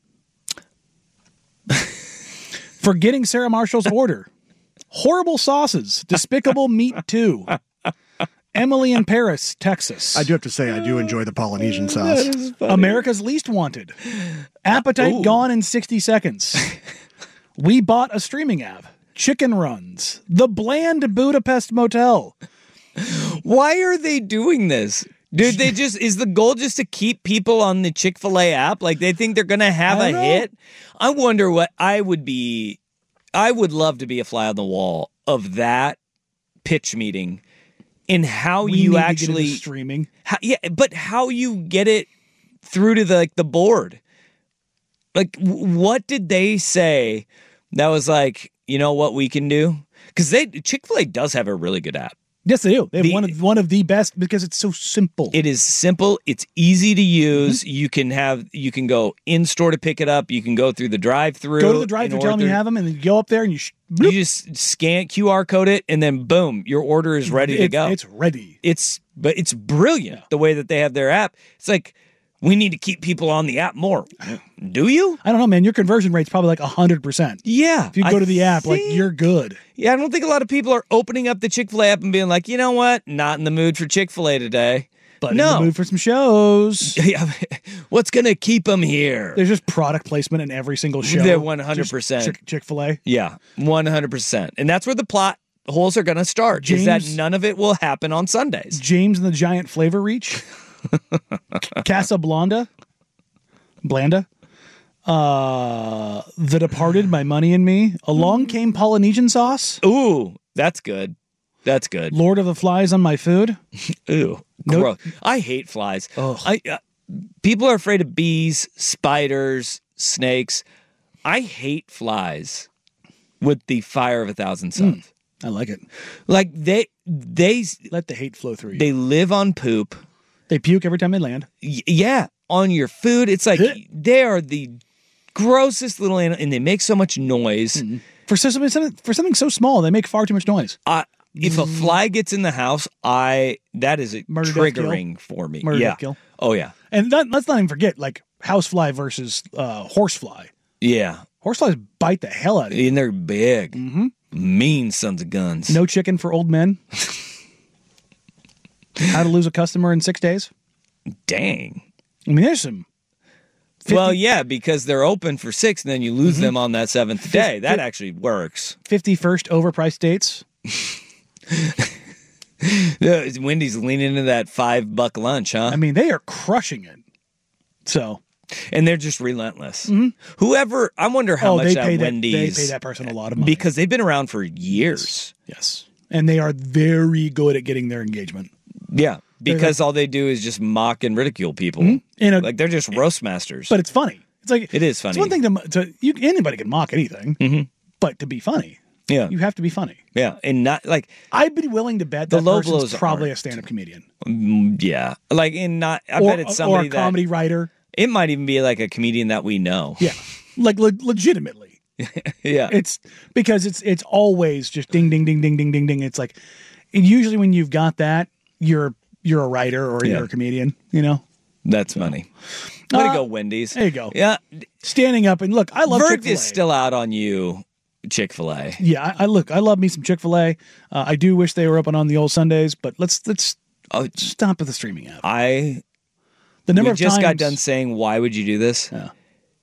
Speaker 6: Forgetting Sarah Marshall's order. Horrible sauces. Despicable Meat two. Emily in Paris, Texas.
Speaker 5: I do have to say, I do enjoy the Polynesian sauce.
Speaker 6: America's Least Wanted. Appetite
Speaker 4: Ooh.
Speaker 6: gone in sixty seconds. We bought a streaming app. Chicken Runs. The Bland Budapest Motel.
Speaker 4: Why are they doing this? Dude, they just is the goal just to keep people on the Chick-fil-A app? Like they think they're gonna have
Speaker 6: I
Speaker 4: a
Speaker 6: don't know.
Speaker 4: hit? I wonder what I would be I would love to be a fly on the wall of that pitch meeting in how
Speaker 6: We
Speaker 4: you
Speaker 6: need to get
Speaker 4: actually
Speaker 6: into streaming.
Speaker 4: how, yeah, but how you get it through to the like the board. Like w- what did they say that was like, you know what we can do? Because they Chick-fil-A does have a really good app.
Speaker 6: Yes, they do. They have
Speaker 4: The-
Speaker 6: one of one of the best because it's so simple.
Speaker 4: It is simple. It's easy to use.
Speaker 6: Mm-hmm.
Speaker 4: You can have you can go in store to pick it up. You can go through the drive-through.
Speaker 6: Go to the drive-thru,
Speaker 4: in
Speaker 6: tell them you
Speaker 4: order-
Speaker 6: have them, and then you go up there and you. Sh-
Speaker 4: You just scan Q R code it, and then boom, your order is ready to
Speaker 6: it's,
Speaker 4: go.
Speaker 6: It's ready.
Speaker 4: It's but it's brilliant the way that they have their app. It's like we need to keep people on the app more. Do you?
Speaker 6: I don't know, man. Your conversion rate's probably like a hundred percent.
Speaker 4: Yeah.
Speaker 6: If you go
Speaker 4: I
Speaker 6: to the app, like
Speaker 4: think-
Speaker 6: you're good.
Speaker 4: Yeah, I don't think a lot of people are opening up the Chick-fil-A app and being like, you know what? Not in the mood for Chick-fil-A today.
Speaker 6: But
Speaker 4: no.
Speaker 6: in the mood for some shows.
Speaker 4: Yeah, what's gonna keep them here?
Speaker 6: There's just product placement in every single show.
Speaker 4: They're one hundred percent.
Speaker 6: Just Chick- Chick-fil-A.
Speaker 4: Yeah, one hundred percent. And that's where the plot holes are going to start, is that
Speaker 6: James-
Speaker 4: none of it will happen on Sundays.
Speaker 6: James and the Giant Flavor Reach. Casablanca. Blanda. Uh, The Departed, My Money and Me. Along Came Polynesian Sauce.
Speaker 4: Ooh, that's good. That's good.
Speaker 6: Lord of the Flies on My Food.
Speaker 4: Ooh,
Speaker 6: No-
Speaker 4: gross. I hate flies.
Speaker 6: Ugh.
Speaker 4: I uh, people are afraid of bees, spiders, snakes. I hate flies. with the fire of a thousand suns.
Speaker 6: I like it.
Speaker 4: Like they they
Speaker 6: Let the hate flow through you.
Speaker 4: they live on poop.
Speaker 6: They puke every time they land.
Speaker 4: Y- yeah, on your food. It's like they are the grossest little animal, and they make so much noise.
Speaker 6: Mm-hmm. For something, for something so small, they make far too much noise.
Speaker 4: I, if a fly gets in the house, I that is
Speaker 6: Murder, death,
Speaker 4: triggering for me.
Speaker 6: Murder,
Speaker 4: yeah.
Speaker 6: death, kill.
Speaker 4: Oh yeah.
Speaker 6: And that, let's not even forget, like, housefly versus uh, horsefly.
Speaker 4: Yeah.
Speaker 6: Horseflies bite the hell out of you.
Speaker 4: And they're big. Mm-hmm. Mean sons of guns.
Speaker 6: No chicken for old men. How to lose a customer in six days.
Speaker 4: Dang.
Speaker 6: I mean, there's some. fifty,
Speaker 4: Well, yeah, because they're open for six, and then you lose mm-hmm. them on that seventh day. That
Speaker 6: Fif-
Speaker 4: actually works.
Speaker 6: fifty-first overpriced dates.
Speaker 4: Wendy's leaning into that five buck lunch, huh?
Speaker 6: I mean, they are crushing it. So,
Speaker 4: and they're just relentless. Mm-hmm. Whoever, I wonder how
Speaker 6: oh,
Speaker 4: much
Speaker 6: they
Speaker 4: that
Speaker 6: pay
Speaker 4: Wendy's
Speaker 6: that, they pay that person a lot of money
Speaker 4: because they've been around for years.
Speaker 6: Yes, yes. And they are very good at getting their engagement.
Speaker 4: Yeah, because all they do is just mock and ridicule people.
Speaker 6: Mm-hmm. A,
Speaker 4: like they're just roast masters.
Speaker 6: But it's funny. It's like
Speaker 4: it is funny.
Speaker 6: It's one thing to, to you. Anybody can mock anything,
Speaker 4: mm-hmm.
Speaker 6: but to be funny,
Speaker 4: yeah,
Speaker 6: you have to be funny.
Speaker 4: Yeah, and not like
Speaker 6: I'd be willing to bet
Speaker 4: the
Speaker 6: that
Speaker 4: low
Speaker 6: person's
Speaker 4: blows
Speaker 6: probably
Speaker 4: aren't.
Speaker 6: a stand-up comedian.
Speaker 4: Mm, yeah, like in not. I
Speaker 6: or,
Speaker 4: bet it's somebody
Speaker 6: or a comedy
Speaker 4: that,
Speaker 6: writer.
Speaker 4: It might even be like a comedian that we know.
Speaker 6: Yeah, like le- legitimately.
Speaker 4: Yeah,
Speaker 6: it's because it's it's always just ding ding ding ding ding ding ding. It's like, and usually when you've got that, you're you're a writer or
Speaker 4: yeah.
Speaker 6: you're a comedian. You know,
Speaker 4: that's funny. Way
Speaker 6: uh,
Speaker 4: to go, Wendy's.
Speaker 6: There you go.
Speaker 4: Yeah,
Speaker 6: standing up and look. I love
Speaker 4: Verdict
Speaker 6: Chick-fil-A.
Speaker 4: is still out on you, Chick-fil-A.
Speaker 6: Yeah, I, I look. I love me some Chick-fil-A. Uh, I do wish they were open on the old Sundays, but let's let's
Speaker 4: oh,
Speaker 6: stop with the streaming app.
Speaker 4: I
Speaker 6: the number
Speaker 4: we
Speaker 6: of
Speaker 4: just
Speaker 6: times,
Speaker 4: got done saying why would you do this?
Speaker 6: Yeah.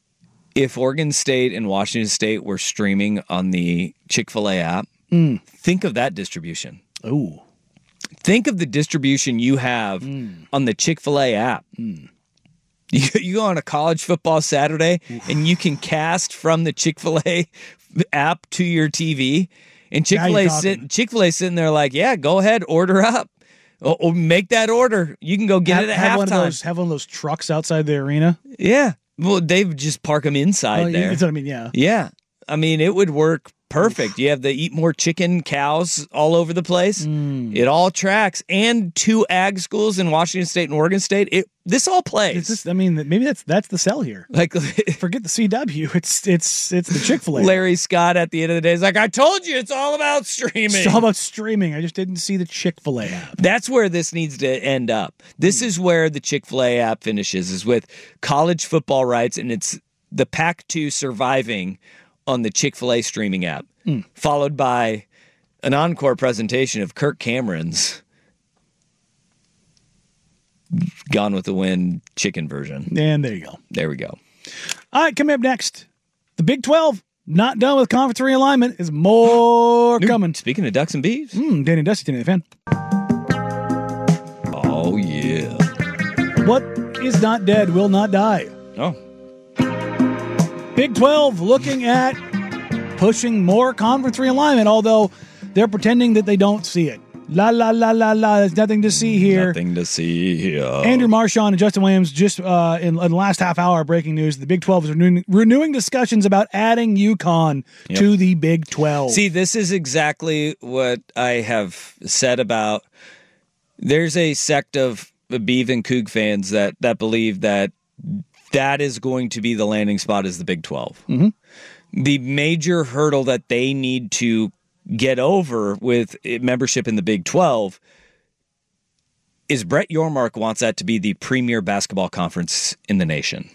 Speaker 4: If Oregon State and Washington State were streaming on the Chick-fil-A app,
Speaker 6: mm.
Speaker 4: think of that distribution.
Speaker 6: Oh,
Speaker 4: think of the distribution you have mm. on the Chick-fil-A app.
Speaker 6: Mm.
Speaker 4: You, you go on a college football Saturday Oof. and you can cast from the Chick-fil-A app to your T V, and Chick-fil-A sit, Chick-fil-A sitting there like, yeah, go ahead, order up. Or, or make that order. You can go get
Speaker 6: have,
Speaker 4: it at
Speaker 6: have
Speaker 4: halftime.
Speaker 6: One of those, have one of those trucks outside the arena.
Speaker 4: Yeah. Well, they just park them inside
Speaker 6: oh,
Speaker 4: there.
Speaker 6: That's what I mean, yeah.
Speaker 4: Yeah. I mean, it would work perfect. Oof. You have the eat more chicken cows all over the place.
Speaker 6: Mm.
Speaker 4: It all tracks. And two ag schools in Washington State and Oregon State. It This all plays.
Speaker 6: This, I mean, maybe that's that's the sell here.
Speaker 4: Like,
Speaker 6: forget the C W. It's it's it's the Chick-fil-A.
Speaker 4: Larry Scott at the end of the day is like, I told you, it's all about streaming.
Speaker 6: It's all about streaming. I just didn't see the Chick-fil-A app.
Speaker 4: That's where this needs to end up. This mm. is where the Chick-fil-A app finishes, is with college football rights, and it's the Pac two surviving on the Chick-fil-A streaming app, mm. followed by an encore presentation of Kirk Cameron's Gone with the Wind chicken version.
Speaker 6: And there you go.
Speaker 4: There we go.
Speaker 6: All right, coming up next, the Big twelve, not done with conference realignment, is more
Speaker 4: Ooh,
Speaker 6: coming.
Speaker 4: Speaking of Ducks and Beavs.
Speaker 6: Mm, Danny and Dusty, Danny the Fan.
Speaker 4: Oh, yeah.
Speaker 6: What is not dead will not die.
Speaker 4: Oh.
Speaker 6: Big twelve looking at pushing more conference realignment, although they're pretending that they don't see it. La, la, la, la, la. There's nothing to see here.
Speaker 4: Nothing to see here.
Speaker 6: Andrew Marchand and Justin Williams just uh, in, in the last half hour breaking news. The Big twelve is renewing, renewing discussions about adding UConn yep. to the Big twelve.
Speaker 4: See, this is exactly what I have said about there's a sect of Beav and Coug fans that, that believe that that is going to be the landing spot is the Big twelve.
Speaker 6: Mm-hmm.
Speaker 4: The major hurdle that they need to get over with membership in the Big twelve is Brett Yormark wants that to be the premier basketball conference in the nation.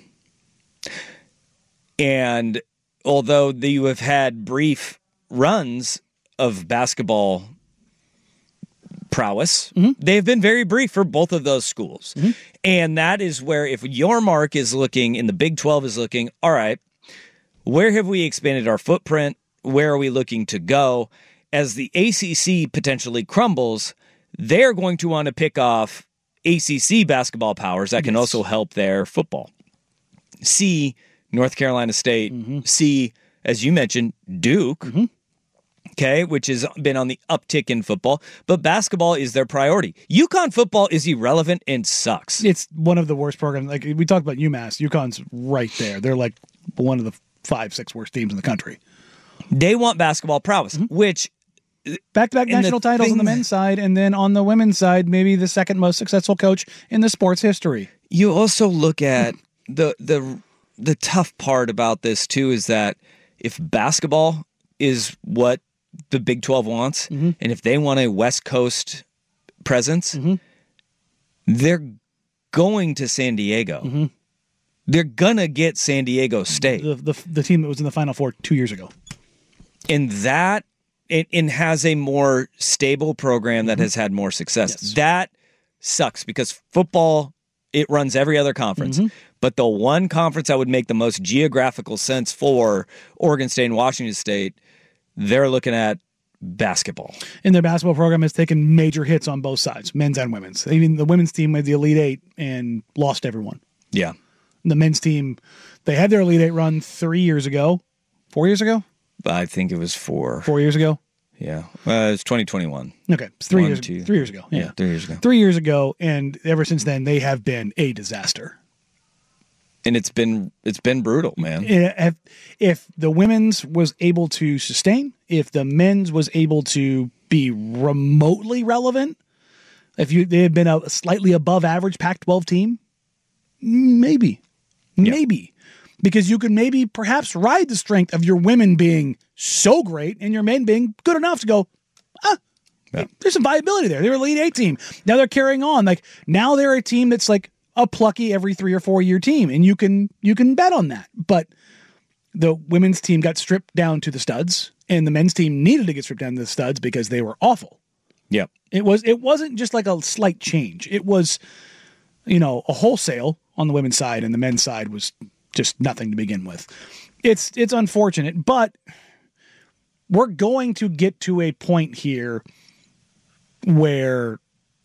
Speaker 4: And although you have had brief runs of basketball prowess, mm-hmm. they've been very brief for both of those schools. Mm-hmm. And that is where if Yormark is looking and the Big twelve is looking, all right, where have we expanded our footprint? Where are we looking to go? As the A C C potentially crumbles, they're going to want to pick off A C C basketball powers that can yes. also help their football. See North Carolina State. Mm-hmm. See, as you mentioned, Duke, mm-hmm. okay, which has been on the uptick in football. But basketball is their priority. UConn football is irrelevant and sucks.
Speaker 6: It's one of the worst programs. Like we talked about UMass. UConn's right there. They're like one of the five, six worst teams in the country.
Speaker 4: They want basketball prowess,
Speaker 6: Mm-hmm.
Speaker 4: which
Speaker 6: Back-to-back
Speaker 4: And the
Speaker 6: national titles on the
Speaker 4: thing
Speaker 6: men's side, and then on the women's side, maybe the second most successful coach in the sports history.
Speaker 4: you also look at the the the tough part about this too is that if basketball is what the Big twelve wants,
Speaker 6: Mm-hmm.
Speaker 4: and if they want a West Coast presence, they're going to San Diego.
Speaker 6: Mm-hmm.
Speaker 4: They're gonna get San Diego State,
Speaker 6: The, the the team that was in the Final Four two years ago.
Speaker 4: and that it, it has a more stable program that has had more success.
Speaker 6: Yes.
Speaker 4: That sucks because football, it runs every other conference. But the one conference that would make the most geographical sense for Oregon State and Washington State, they're looking at basketball.
Speaker 6: And their basketball program has taken major hits on both sides, men's and women's. Even the women's team made the Elite Eight and lost everyone.
Speaker 4: Yeah.
Speaker 6: The men's team, they had their Elite Eight run three years ago. Four years ago?
Speaker 4: I think it was four.
Speaker 6: Four years ago?
Speaker 4: Yeah. Uh, it's twenty twenty-one.
Speaker 6: Okay. It's three
Speaker 4: One,
Speaker 6: years
Speaker 4: two.
Speaker 6: three years ago. Yeah.
Speaker 4: Yeah, three years ago.
Speaker 6: Three years ago, and ever since then they have been a disaster.
Speaker 4: And it's been it's been brutal, man.
Speaker 6: If, if the women's was able to sustain, if the men's was able to be remotely relevant, if you they had been a slightly above average Pac twelve team, maybe, maybe, because you could maybe perhaps ride the strength of your women being so great and your men being good enough to go, ah,
Speaker 4: Yeah.
Speaker 6: there's some viability there. They were an Elite Eight team. Now they're carrying on. Like now they're a team that's like a plucky every three or four year team, and you can you can bet on that. But the women's team got stripped down to the studs, and the men's team needed to get stripped down to the studs because they were awful.
Speaker 4: Yep.
Speaker 6: It was it wasn't just like a slight change. It was, you know, a wholesale on the women's side, and the men's side was just nothing to begin with. It's it's unfortunate, but we're going to get to a point here where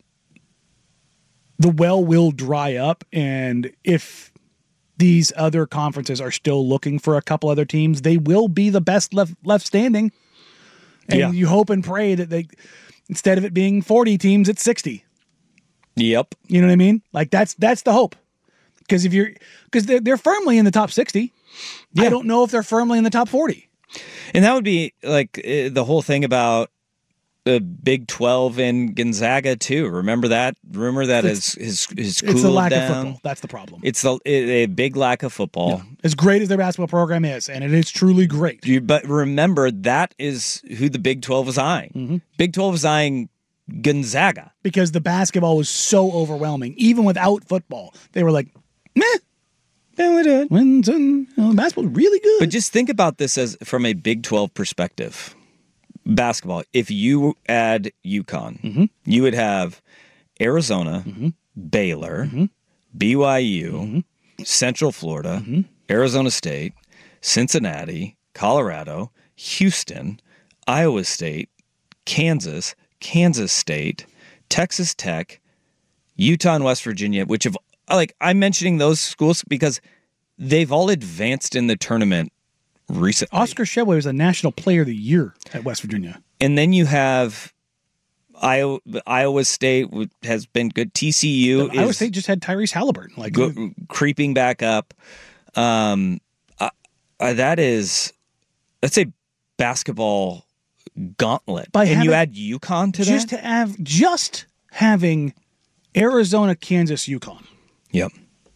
Speaker 6: the well will dry up, and if these other conferences are still looking for a couple other teams, they will be the best left left standing. And
Speaker 4: Yeah.
Speaker 6: you hope and pray that they, instead of it being forty teams, it's sixty.
Speaker 4: Yep.
Speaker 6: You know what I mean? Like that's that's the hope. Because if you're because they're they're firmly in the top sixty. I don't know if they're firmly in the top forty.
Speaker 4: And that would be like uh, the whole thing about the Big twelve and Gonzaga too. Remember that rumor that
Speaker 6: It's-
Speaker 4: is his his
Speaker 6: It's the
Speaker 4: cooled
Speaker 6: lack
Speaker 4: down?
Speaker 6: of football. That's the problem.
Speaker 4: It's the a big lack of football.
Speaker 6: As great as their basketball program is, and it is truly great.
Speaker 4: You, but remember that is who the Big twelve is eyeing.
Speaker 6: Mm-hmm.
Speaker 4: Big twelve is eyeing Gonzaga.
Speaker 6: Because the basketball was so overwhelming. Even without football, they were like, meh.
Speaker 4: Yeah, we did.
Speaker 6: Wins and you know, basketball's really good.
Speaker 4: But just think about this as from a Big twelve perspective. Basketball. If you add UConn,
Speaker 6: Mm-hmm.
Speaker 4: you would have Arizona, Baylor, B Y U, Central Florida, Arizona State, Cincinnati, Colorado, Houston, Iowa State, Kansas, Kansas State, Texas Tech, Utah, and West Virginia, which have, like, I'm mentioning those schools because they've all advanced in the tournament recently.
Speaker 6: Oscar Shevway was a National Player of the Year at West Virginia.
Speaker 4: And then you have Iowa, Iowa State has been good. T C U
Speaker 6: Iowa
Speaker 4: is
Speaker 6: State just had Tyrese Halliburton. Like
Speaker 4: go, creeping back up. Um, uh, uh, that is, that's a basketball gauntlet.
Speaker 6: By
Speaker 4: and you add
Speaker 6: having-
Speaker 4: UConn to
Speaker 6: just
Speaker 4: that?
Speaker 6: to have just having Arizona, Kansas, UConn.
Speaker 4: Yep.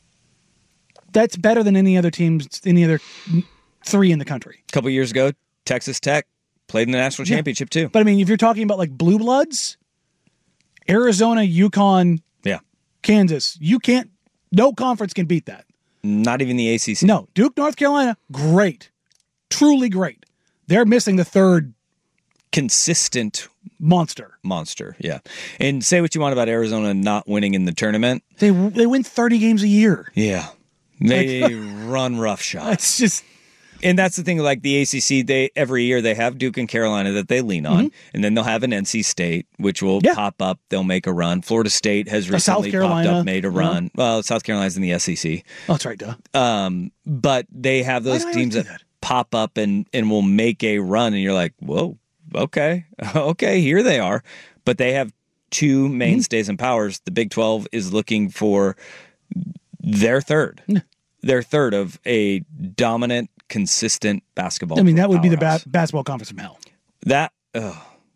Speaker 6: That's better than any other teams, any other three in the country.
Speaker 4: A couple years ago, Texas Tech played in the national
Speaker 6: Yeah.
Speaker 4: championship too.
Speaker 6: But I mean, if you're talking about like blue bloods, Arizona, UConn,
Speaker 4: Yeah.
Speaker 6: Kansas, you can't. No conference can beat that.
Speaker 4: Not even the A C C.
Speaker 6: No, Duke, North Carolina, great, truly great. They're missing the third
Speaker 4: Consistent
Speaker 6: monster.
Speaker 4: monster. Yeah. And say what you want about Arizona not winning in the tournament.
Speaker 6: They they win thirty games a year.
Speaker 4: Yeah. They run roughshod.
Speaker 6: It's just
Speaker 4: And that's the thing, like the A C C, they every year they have Duke and Carolina that they lean on, and then they'll have an N C State, which will
Speaker 6: Yeah.
Speaker 4: pop up. They'll make a run. Florida State has
Speaker 6: Uh, South
Speaker 4: recently popped
Speaker 6: Carolina,
Speaker 4: up, made a
Speaker 6: yeah.
Speaker 4: run. Well, South Carolina's in the S E C.
Speaker 6: oh, that's right, duh.
Speaker 4: Um, but they have those
Speaker 6: do I
Speaker 4: teams
Speaker 6: always
Speaker 4: that,
Speaker 6: do that?
Speaker 4: pop up and, and will make a run, and you're like, whoa, okay, okay, here they are. But they have two mainstays and powers. The Big twelve is looking for their third. Their third of a dominant, consistent basketball.
Speaker 6: I mean, that would be the
Speaker 4: powerhouse.
Speaker 6: ba- basketball conference from hell.
Speaker 4: That, ugh.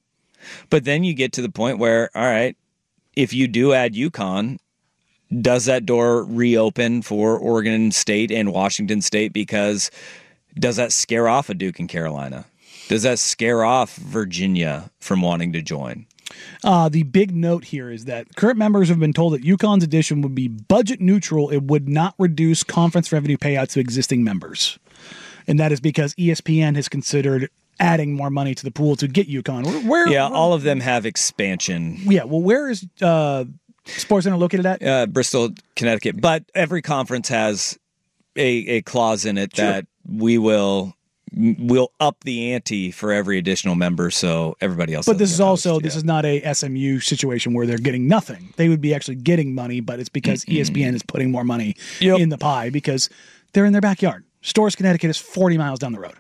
Speaker 4: But then you get to the point where, all right, if you do add UConn, does that door reopen for Oregon State and Washington State? Because does that scare off a Duke and Carolina? Does that scare off Virginia from wanting to join?
Speaker 6: Uh, the big note here is that current members have been told that UConn's addition would be budget neutral. It would not reduce conference revenue payouts to existing members. And that is because E S P N has considered adding more money to the pool to get UConn. Where, where
Speaker 4: Yeah,
Speaker 6: where,
Speaker 4: all of them have expansion.
Speaker 6: Yeah, well, where is uh, SportsCenter located at?
Speaker 4: Uh, Bristol, Connecticut. But every conference has a, a clause in it
Speaker 6: Sure.
Speaker 4: that we will we'll up the ante for every additional member, so everybody else.
Speaker 6: But this is
Speaker 4: get
Speaker 6: also
Speaker 4: housed,
Speaker 6: this
Speaker 4: yeah.
Speaker 6: is not a S M U situation where they're getting nothing. They would be actually getting money, but it's because mm-hmm. E S P N is putting more money
Speaker 4: Yep.
Speaker 6: in the pie because they're in their backyard. Storrs, Connecticut is forty miles down the road.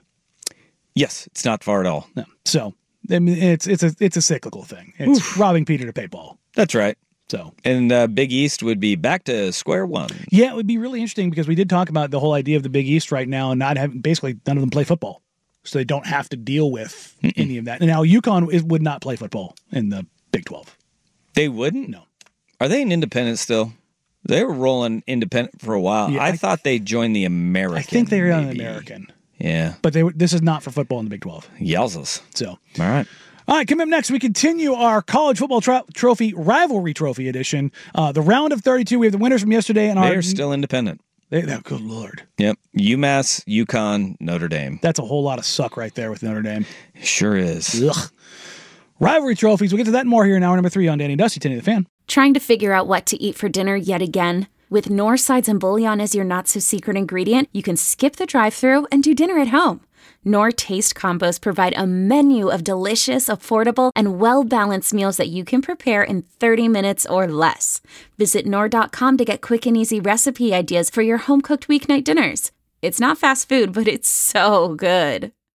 Speaker 4: Yes, it's not far at all.
Speaker 6: No. So I mean, it's it's a it's a cyclical thing. It's Oof. robbing Peter to pay Paul.
Speaker 4: That's right.
Speaker 6: So
Speaker 4: and uh, Big East would be back to square one.
Speaker 6: Yeah, it would be really interesting because we did talk about the whole idea of the Big East right now and not having basically none of them play football, so they don't have to deal with Mm-mm. any of that. And now UConn is, would not play football in the Big twelve.
Speaker 4: They wouldn't?
Speaker 6: No.
Speaker 4: Are they an independent still? They were rolling independent for a while.
Speaker 6: Yeah,
Speaker 4: I,
Speaker 6: I
Speaker 4: thought they joined the American.
Speaker 6: I think they're an
Speaker 4: maybe.
Speaker 6: American.
Speaker 4: Yeah.
Speaker 6: But they this is not for football in the Big twelve.
Speaker 4: Yowzas.
Speaker 6: So,
Speaker 4: all right.
Speaker 6: All right, coming up next, we continue our college football tro- trophy rivalry trophy edition. Uh, the round of thirty-two. We have the winners from yesterday, and
Speaker 4: they
Speaker 6: our
Speaker 4: are still independent.
Speaker 6: They, oh, good Lord.
Speaker 4: Yep. UMass, UConn, Notre Dame.
Speaker 6: That's a whole lot of suck right there with Notre Dame.
Speaker 4: Sure is.
Speaker 6: Ugh. Rivalry trophies. We'll get to that and more here in hour number three on Danny and Dusty, Tenny the Fan.
Speaker 8: Trying to figure out what to eat for dinner yet again? With Knorr sides and bouillon as your not-so-secret ingredient, you can skip the drive-thru and do dinner at home. Knorr Taste Combos provide a menu of delicious, affordable, and well-balanced meals that you can prepare in thirty minutes or less. Visit Knorr dot com to get quick and easy recipe ideas for your home-cooked weeknight dinners. It's not fast food, but it's so good.